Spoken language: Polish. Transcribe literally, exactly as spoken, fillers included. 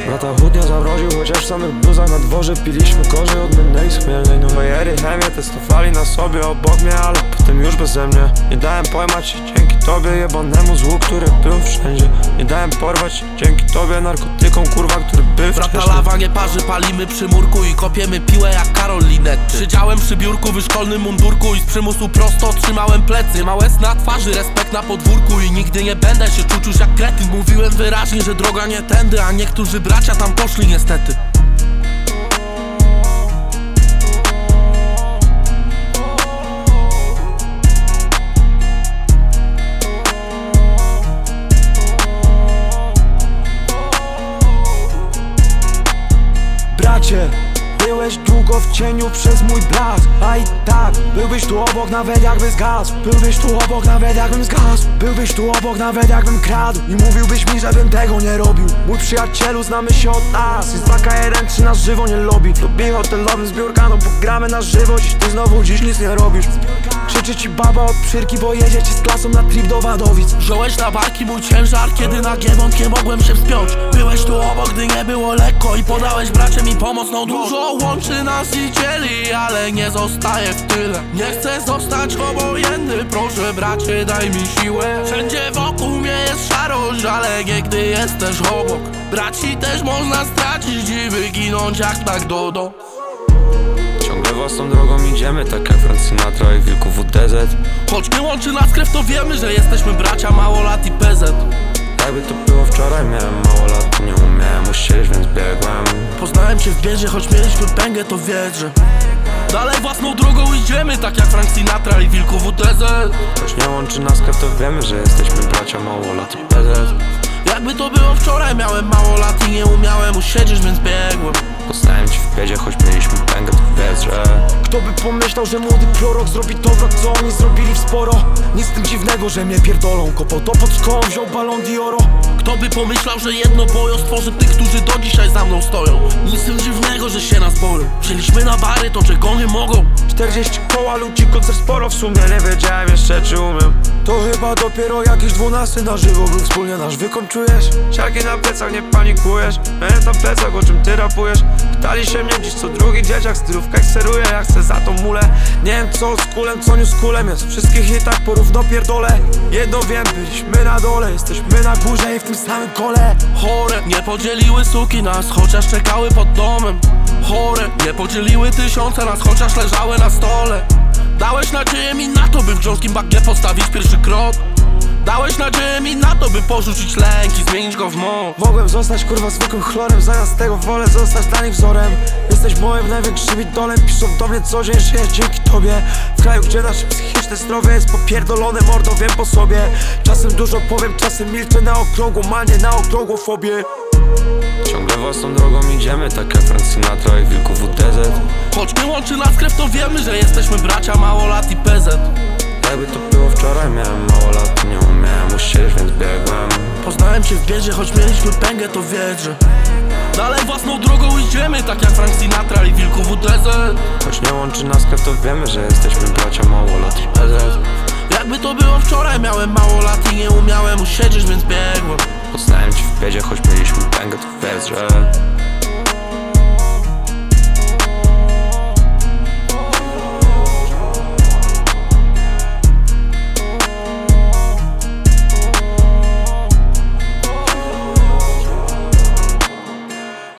Brata chód nie zawrodził, chociaż w samych bluzach na dworze piliśmy korzy odmiennej z chmielnej nowej ery. Chemię testowali na sobie obok mnie, ale potem już beze mnie. Nie dałem pojmać się dzięki tobie jebanemu złu, który był wszędzie. Nie dałem porwać się dzięki tobie narkotykom, kurwa, który był wcześniej. Brata lawa nie parzy, palimy przy murku i kopiemy piłę jak Karol Linetty. Siedziałem przy biurku w szkolnym mundurku i z przymusu prosto trzymałem plecy. Ma łez na twarzy, respekt na podwórku i nigdy nie będę się czuć jak kretyn. Mówiłem wyraźnie, że droga nie tędy, a niektórzy bracia tam poszli niestety. Bracie, byłeś długo w cieniu przez mój blask, a i tak byłbyś tu obok nawet jakby zgasł. Byłbyś tu obok nawet jakbym zgasł. Byłbyś tu obok nawet jakbym kradł i mówiłbyś mi, żebym tego nie robił. Mój przyjacielu, znamy się od nas. Jest dwa K jeden, czy na żywo nie lobby. Lubię hotelowym zbiórka, no bo gramy na żywo. Dziś ty znowu dziś nic nie robisz. Krzyczy ci baba od przyrki, bo jedzie ci z klasą na trip do Wadowic. Wziąłeś na barki mój ciężar, kiedy na giebąt nie mogłem się wspiąć. Byłeś tu obok, gdy nie było lekko i podałeś bracie mi pomocną dłoń. Dużo łączy nas i dzieli, ale nie zostaje w tyle. Nie chcę zostać obojętny, proszę bracie, daj mi siłę. Wszędzie wokół mnie jest szarość, ale nie gdy jesteś obok. Braci też można stracić i wyginąć jak tak dodo. Ciągle własną drogą idziemy, tak jak Frank Sinatra i Wilków W D Z. Choć nie łączy nas krew, to wiemy, że jesteśmy bracia, mało lat i P Z. Jakby to było wczoraj, miałem mało lat, nie umiałem usiąść, więc biegłem. Poznałem cię w biedzie, choć mieliśmy pęgę, to wiedz, że dalej własną drogą idziemy, tak jak Frank Sinatra i Wilków W D Z. Choć nie łączy nas krew, to wiemy, że jesteśmy bracia, mało lat i P Z. Jakby to było wczoraj, miałem mało lat i nie umiałem usiedzieć, więc biegłem. Poznałem ci w biedzie, choć mieliśmy pęgę, to wiesz, że kto by pomyślał, że młody prorok zrobi to, co oni zrobili w sporo. Nic z tym dziwnego, że mnie pierdolą. Kopał to pod szkołą, wziął balon Dioro. Kto by pomyślał, że jedno bojo stworzy tych, którzy do dzisiaj za mną stoją. Nic z tym dziwnego, że się nas boją. Wzięliśmy na bary to, czego nie mogą. Czterdzieści koła, ludzi, koncert sporo w sumie. Nie wiedziałem jeszcze, czy umiem. To chyba dopiero jakiś dwunasty na żywo był wspólnie nasz wykończujesz. Siarki na plecach, nie panikujesz. Miałem tam plecach, o czym ty rapujesz. Pytali się mnie dziś co drugi dzieciak, stylówkę ekseruję, ja chcę za tą mulę. Nie wiem co z kulem, co nie z kulem. Jest w wszystkich hitach porówno pierdolę. Jedno wiem, byliśmy na dole, jesteśmy na górze i w tym samym kole. Chore, nie podzieliły suki nas, chociaż czekały pod domem. Chore, nie podzieliły tysiące nas, chociaż leżały na stole. Dałeś nadzieję mi na to, by w grząskim bagnie postawić pierwszy krok. Dałeś nadzieję mi na to, by porzucić lęk i zmienić go w moc. Mogłem zostać kurwa zwykłym chlorem, zamiast tego wolę zostać dla nich wzorem. Jesteś moim największym idolem, piszą do mnie co dzień, żyję dzięki tobie. W kraju, gdzie nasze psychiczne zdrowie jest popierdolone mordo, wiem po sobie. Czasem dużo powiem, czasem milczę na okrągłą manię, na okrągłą fobię. Ciągle własną drogą idziemy, tak jak Frank Sinatra i Wilków W D Z. Choć nie łączy nas krew, to wiemy, że jesteśmy bracia, mało lat i P Z. Jakby to było wczoraj, miałem mało lat, nie umiałem usiąść, więc biegłem. Poznałem cię w biedzie, choć mieliśmy pęgę, to wiedz, że dalej własną drogą idziemy, tak jak Frank Sinatra i Wilków W D Z. Choć nie łączy nas krew, to wiemy, że jesteśmy bracia, mało lat i P Z. Jakby to było wczoraj, miałem mało lat i nie umiałem usiedzieć, więc biegłem. Poznałem ci w biedzie, choć mieliśmy pęgę, to wiesz, że